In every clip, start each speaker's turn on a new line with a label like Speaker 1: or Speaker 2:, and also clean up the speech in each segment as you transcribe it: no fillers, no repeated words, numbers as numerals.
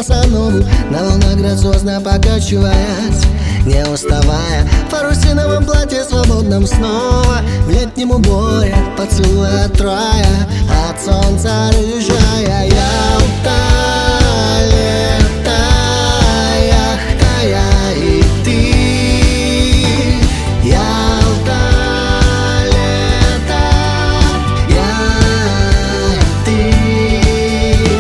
Speaker 1: босоногу, на волнах грациозно покачиваясь, не уставая, в парусиновом платье свободном снова в летнем уборе, поцелуя трая, от солнца рыжая Ялта, лето, яхта я и ты. Ялта, лето, я и ты.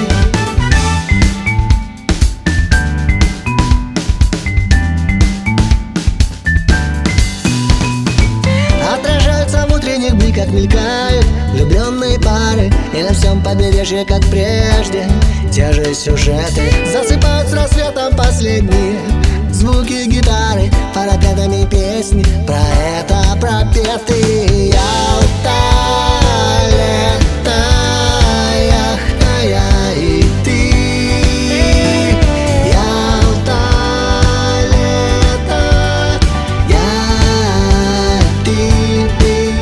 Speaker 1: Отражаются в утренних бликах, мелькают влюбленные пары, и на всем побережье, как прежде, те же сюжеты. Засыпают с рассветом последние звуки гитары, парапетами песни про это пропетые. Ялта, лето, яхта я и ты. Ялта, лето, я и ты.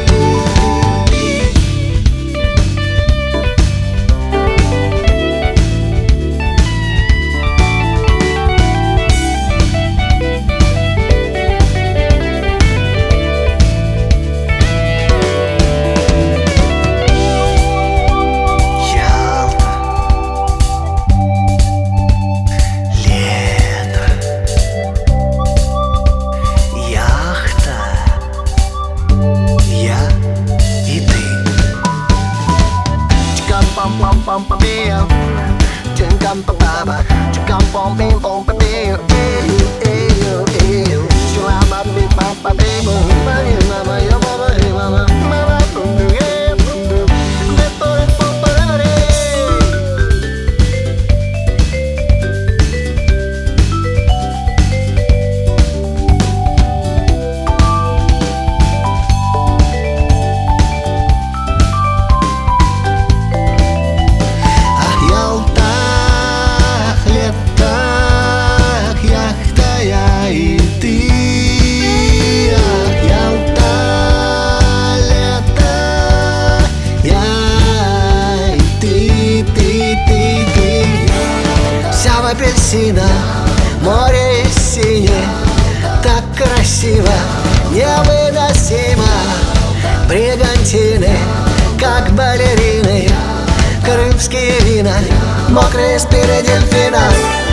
Speaker 1: Pom pom pom chim cam pom pam chim pom pim pom pam chua ma bim pam pam bim ma ma ma ya ma ma ma ma pum du ye pum du de por pom pam re. Апельсина, море синее, так красиво, невыносимо. Бригантины, как балерины, крымские вина, мокрые спины дельфина.